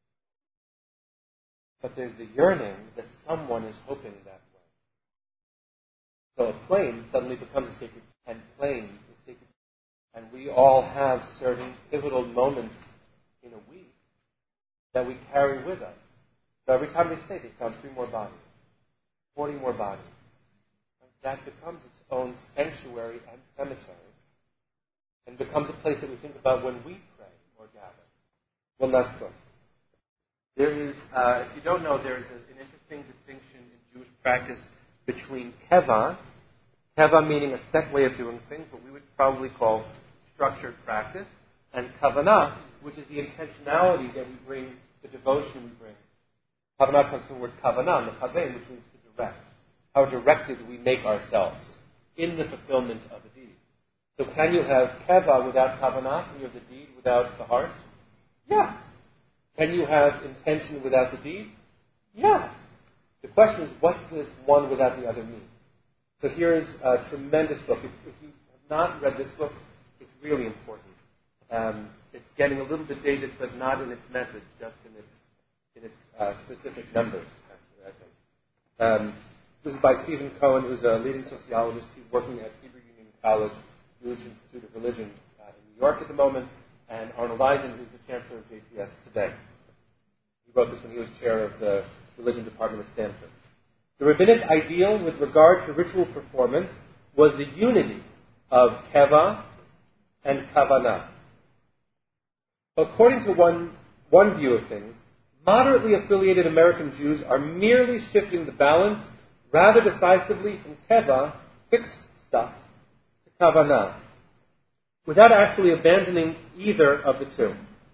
Speaker 1: But there's the yearning that someone is hoping that way. So a plane suddenly becomes a sacred, and planes a sacred. And we all have certain pivotal moments in a week that we carry with us. So every time they say they found three more bodies, forty more bodies, that becomes its own sanctuary and cemetery, and becomes a place that we think about when we pray or gather. One last book. There is, uh, if you don't know, there is a, an interesting distinction in Jewish practice between keva, keva meaning a set way of doing things, what we would probably call structured practice, and kavanah, which is the intentionality that we bring, the devotion we bring. Kavanah comes from the word kavanah, the kaven, which means to direct. How directed we make ourselves in the fulfillment of a deed. So can you have keva without kavanah? Can you have the deed without the heart? Yeah. Can you have intention without the deed? Yeah. The question is, what does one without the other mean? So here's a tremendous book. If, if you have not read this book, it's really important. Um, it's getting a little bit dated, but not in its message, just in its in its uh, specific numbers, actually, I think. Um, This is by Stephen Cohen, who's a leading sociologist. He's working at Hebrew Union College, Jewish Institute of Religion uh, in New York at the moment, and Arnold Eisen, who's the chancellor of J T S today. He wrote this when he was chair of the religion department at Stanford. The rabbinic ideal with regard to ritual performance was the unity of keva and kavanah. According to one, one view of things, moderately affiliated American Jews are merely shifting the balance rather decisively from keva, fixed stuff, to kavanah, without actually abandoning either of the two.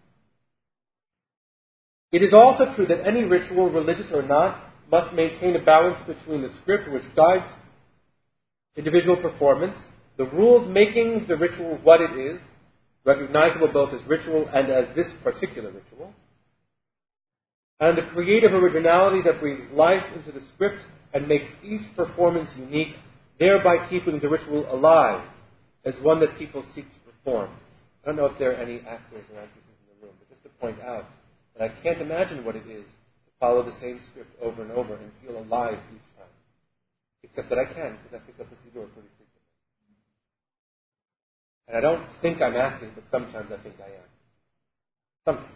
Speaker 1: It is also true that any ritual, religious or not, must maintain a balance between the script which guides individual performance, the rules making the ritual what it is, recognizable both as ritual and as this particular ritual, and the creative originality that breathes life into the script and makes each performance unique, thereby keeping the ritual alive as one that people seek to perform. I don't know if there are any actors or actresses in the room, but just to point out that I can't imagine what it is to follow the same script over and over and feel alive each time. Except that I can, because I pick up the siddur pretty frequently. And I don't think I'm acting, but sometimes I think I am. Sometimes.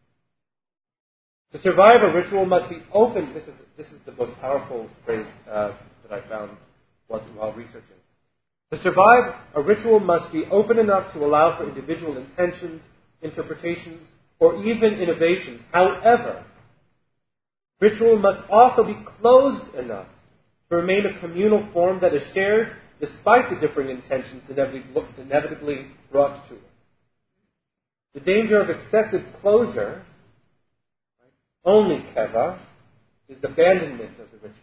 Speaker 1: To survive a ritual must be open. This is this is the most powerful phrase uh, that I found while, while researching. To survive, a ritual must be open enough to allow for individual intentions, interpretations, or even innovations. However, ritual must also be closed enough to remain a communal form that is shared despite the differing intentions inevitably brought to it. The danger of excessive closure, right, only keva, is abandonment of the ritual.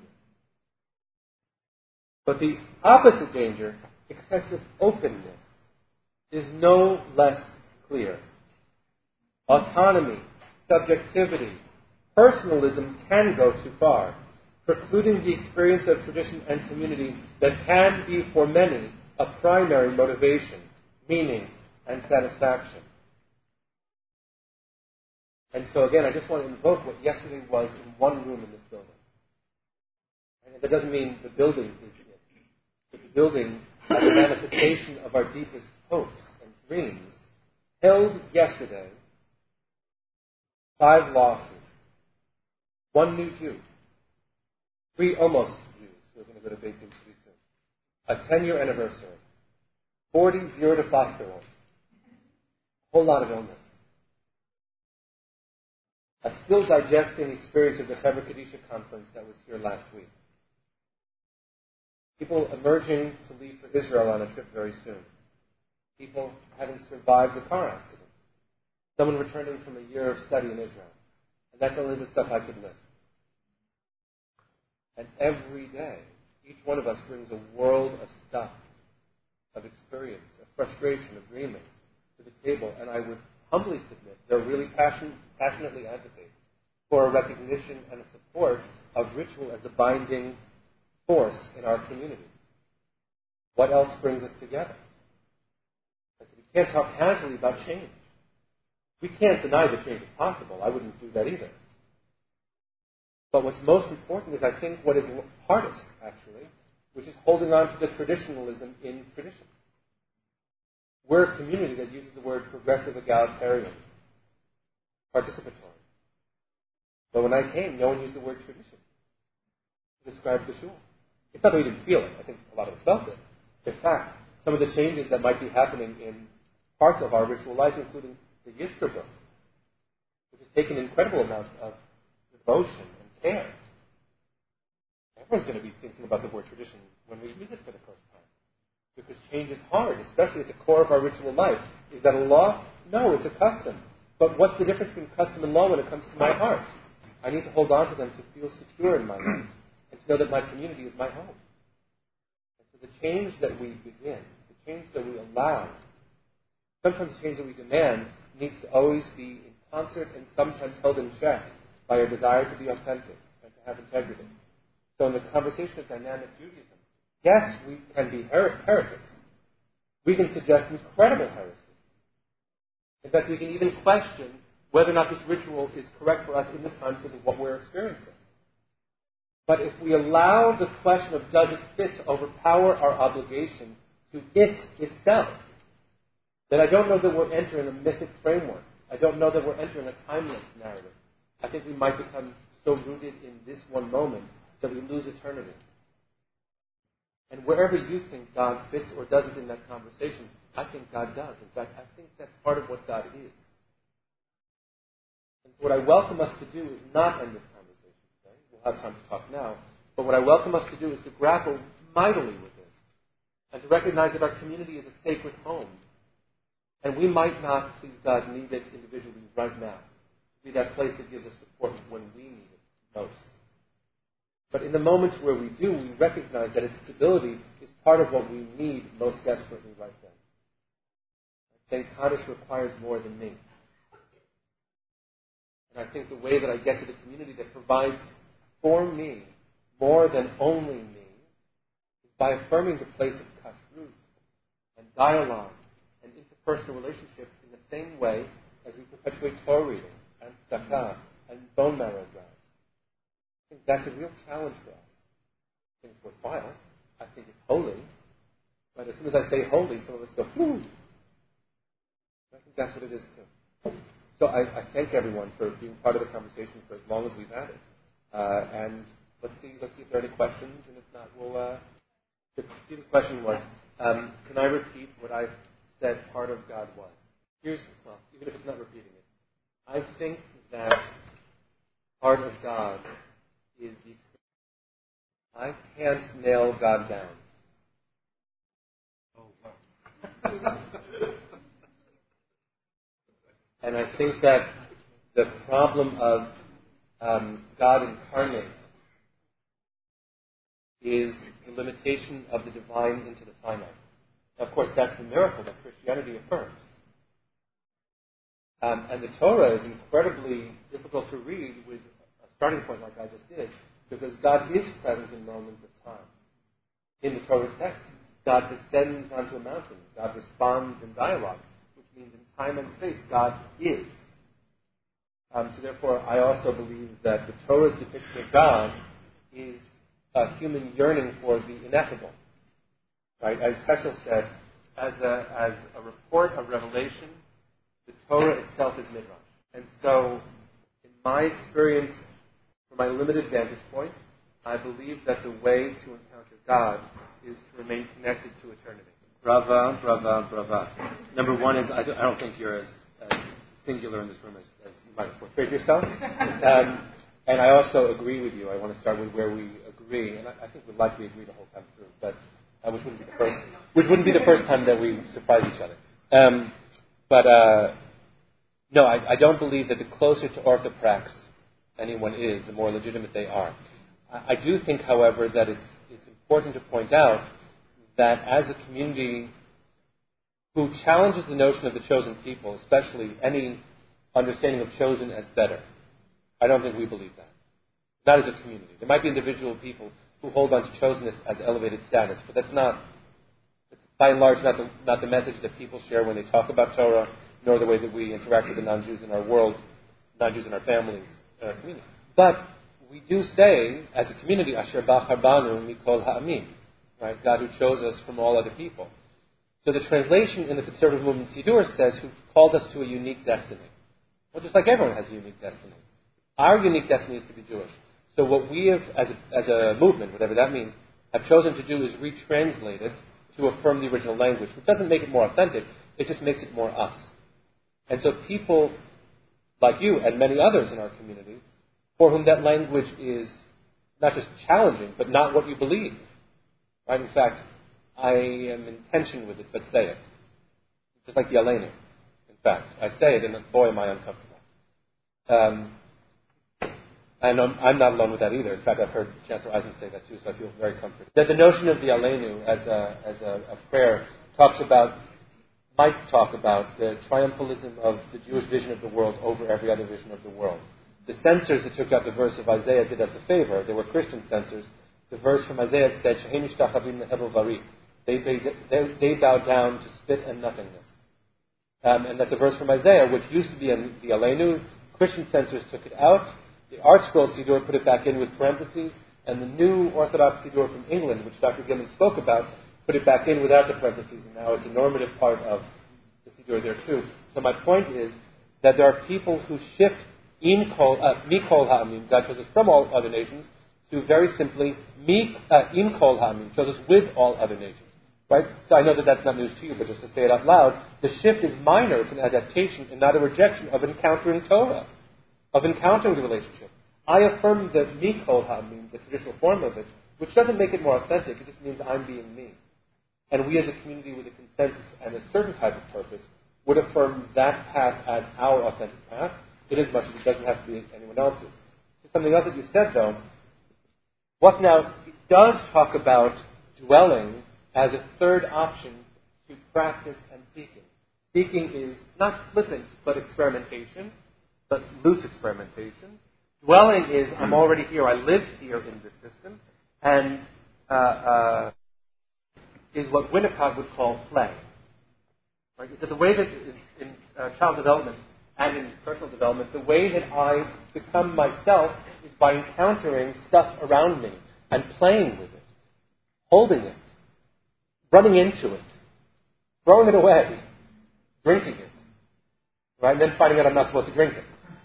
Speaker 1: But the opposite danger, excessive openness, is no less clear. Autonomy, subjectivity, personalism can go too far, precluding the experience of tradition and community that can be for many a primary motivation, meaning, and satisfaction. And so again, I just want to invoke what yesterday was in one room in this building. And that doesn't mean the building is it, but the building as a manifestation of our deepest hopes and dreams held yesterday five losses, one new Jew, three almost Jews who are going to go to Beit Din pretty soon, a ten-year anniversary, forty zero to five-year-olds, a whole lot of illness, a still digesting experience of the Chevra Kadisha conference that was here last week, people emerging to leave for Israel on a trip very soon, people having survived a car accident, someone returning from a year of study in Israel. And that's only the stuff I could list. And every day, each one of us brings a world of stuff, of experience, of frustration, of dreaming to the table. And I would humbly submit they're really passion, passionately advocate for a recognition and a support of ritual as a binding force in our community. What else brings us together? And so we can't talk casually about change. We can't deny that change is possible. I wouldn't do that either. But what's most important is, I think, what is hardest, actually, which is holding on to the traditionalism in tradition. We're a community that uses the word progressive egalitarian, participatory. But when I came, no one used the word tradition to describe the shul. It's not that we didn't feel it. I think a lot of us felt it. In fact, some of the changes that might be happening in parts of our ritual life, including the Yizkor book, which has taken incredible amounts of devotion and care. Everyone's going to be thinking about the word tradition when we use it for the first time. Because change is hard, especially at the core of our ritual life. Is that a law? No, it's a custom. But what's the difference between custom and law when it comes to my heart? I need to hold on to them to feel secure in my life and to know that my community is my home. And so the change that we begin, the change that we allow, sometimes the change that we demand, needs to always be in concert and sometimes held in check by our desire to be authentic and to have integrity. So in the conversation of dynamic Judaism, yes, we can be her- heretics. We can suggest incredible heresy. In fact, we can even question whether or not this ritual is correct for us in this time because of what we're experiencing. But if we allow the question of does it fit to overpower our obligation to it itself, then I don't know that we're entering a mythic framework. I don't know that we're entering a timeless narrative. I think we might become so rooted in this one moment that we lose eternity. And wherever you think God fits or doesn't in that conversation, I think God does. In fact, I think that's part of what God is. And so what I welcome us to do is not end this conversation today. We'll have time to talk now. But what I welcome us to do is to grapple mightily with this and to recognize that our community is a sacred home. And we might not, please God, need it individually right now. To be that place that gives us support when we need it most. But in the moments where we do, we recognize that its stability is part of what we need most desperately right then. Saint Kaddish requires more than me. And I think the way that I get to the community that provides for me more than only me is by affirming the place of kashrut and dialogue and interpersonal relationship in the same way as we perpetuate Torah reading and tzedakah and bone marrow drives. I think that's a real challenge for us. I think it's worthwhile. I think it's holy. But as soon as I say holy, some of us go, whew. I think that's what it is too. So I, I thank everyone for being part of the conversation for as long as we've had it. Uh, and let's see, let's see if there are any questions. And if not, we'll. Uh, Stephen's question was, um, can I repeat what I said part of God was? Here's, well, even if it's not repeating it, I think that part of God is the experience. I can't nail God down.
Speaker 3: Oh, wow.
Speaker 1: And I think that the problem of um, God incarnate is the limitation of the divine into the finite. Of course, that's the miracle that Christianity affirms. Um, and the Torah is incredibly difficult to read with a starting point like I just did, because God is present in moments of time. In the Torah's text, God descends onto a mountain. God responds in dialogue, which means in time and space, God is. Um, so therefore, I also believe that the Torah's depiction of God is a human yearning for the ineffable. Right? As Heschel said, as a, as a report of revelation, the Torah itself is midrash. And so, in my experience, from my limited vantage point, I believe that the way to encounter God is to remain connected to eternity. Brava, brava, brava. Number one is, I don't, I don't think you're as, as singular in this room as, as you might have portrayed yourself. Um, and I also agree with you. I want to start with where we agree, and I, I think we'd likely agree the whole time through, but uh, which wouldn't be the first, which wouldn't be the first time that we surprise each other. Um, but uh, no, I, I don't believe that the closer to orthoprax anyone is, the more legitimate they are. I, I do think, however, that it's it's important to point out that as a community who challenges the notion of the chosen people, especially any understanding of chosen as better, I don't think we believe that. Not as a community. There might be individual people who hold on to chosenness as elevated status, but that's not, that's by and large, not the, not the message that people share when they talk about Torah, nor the way that we interact with the non-Jews in our world, non-Jews in our families, in our community. But we do say, as a community, Asher Bachar Banu Mikol Ha'amim, right? God who chose us from all other people. So the translation in the conservative movement Siddur says, who called us to a unique destiny. Well, just like everyone has a unique destiny. Our unique destiny is to be Jewish. So what we have, as a, as a movement, whatever that means, have chosen to do is retranslate it to affirm the original language, which doesn't make it more authentic, it just makes it more us. And so people like you and many others in our community, for whom that language is not just challenging, but not what you believe. Right? In fact, I am in tension with it, but say it. Just like the Aleinu. In fact, I say it, and boy, am I uncomfortable. Um, and I'm, I'm not alone with that either. In fact, I've heard Chancellor Eisen say that too, so I feel very comforted. That the notion of the Aleinu as a as a, a prayer talks about, might talk about the triumphalism of the Jewish vision of the world over every other vision of the world. The censors that took out the verse of Isaiah did us a favor. They were Christian censors. The verse from Isaiah said, "Shehem ishtachavim lehevel varik." They, they, they, they bow down to spit and nothingness. Um, and that's a verse from Isaiah, which used to be in the Aleinu. Christian censors took it out. The Art Scroll Siddur put it back in with parentheses. And the new Orthodox Siddur from England, which Doctor Gilman spoke about, put it back in without the parentheses, and now it's a normative part of the Siddur there too. So my point is that there are people who shift in kol, uh, mikol ha'amim, God chose us from all other nations, to very simply mi, uh, in kol ha'amim, chose us with all other nations. Right? So I know that that's not news to you, but just to say it out loud, the shift is minor. It's an adaptation and not a rejection of encountering Torah, of encountering the relationship. I affirm the mikol ha'amim, the traditional form of it, which doesn't make it more authentic. It just means I'm being me. And we as a community with a consensus and a certain type of purpose would affirm that path as our authentic path, in as much as it doesn't have to be anyone else's. So something else that you said, though, what now it does talk about dwelling as a third option to practice and seeking. Seeking is not flippant, but experimentation, but loose experimentation. Dwelling is, I'm already here, I live here in this system, and uh, uh, is what Winnicott would call play. Right? Is that the way that in, in uh, child development and in personal development, the way that I become myself is by encountering stuff around me and playing with it, holding it, running into it, throwing it away, drinking it, right? And then finding out I'm not supposed to drink it.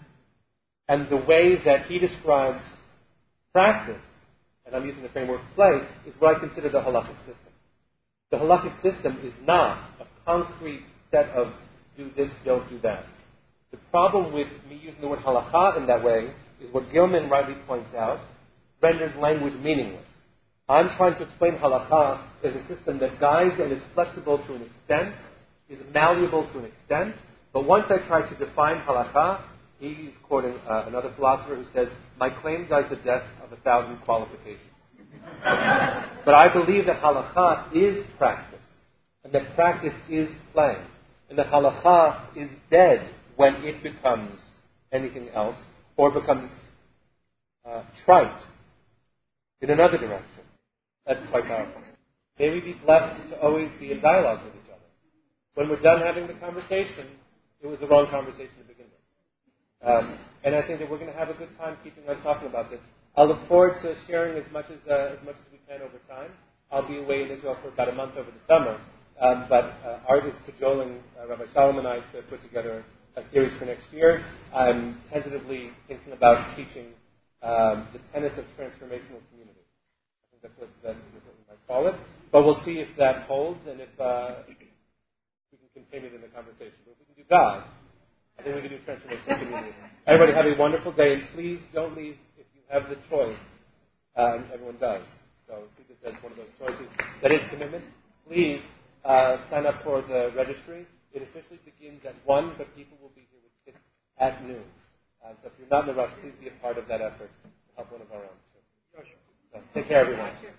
Speaker 1: And the way that he describes practice, and I'm using the framework of play, is what I consider the halachic system. The halachic system is not a concrete set of do this, don't do that. The problem with me using the word halakha in that way is what Gilman rightly points out, renders language meaningless. I'm trying to explain halakha as a system that guides and is flexible to an extent, is malleable to an extent, but once I try to define halakha, he's quoting uh, another philosopher who says, my claim dies the death of a thousand qualifications. But I believe that halakha is practice, and that practice is play, and that halakha is dead when it becomes anything else, or becomes uh, trite in another direction. That's quite powerful. May we be blessed to always be in dialogue with each other. When we're done having the conversation, it was the wrong conversation to begin with. Um, and I think that we're going to have a good time keeping on talking about this. I look forward to sharing as much as uh, as much as we can over time. I'll be away in Israel for about a month over the summer, um, but uh, Art is cajoling uh, Rabbi Shalom and I to put together a series for next year. I'm tentatively thinking about teaching um, the tenets of transformational community. I think that's what, that's what we might call it. But we'll see if that holds and if uh, we can continue it in the conversation. But if we can do God, I think we can do transformational community. Everybody have a wonderful day, and please don't leave if you have the choice. Uh, and everyone does. So see this as one of those choices. That is commitment. Please uh, sign up for the registry. It officially begins at one, but people will be here with kids at noon. Uh, so if you're not in the rush, please be a part of that effort to help one of our own. So take care, everyone.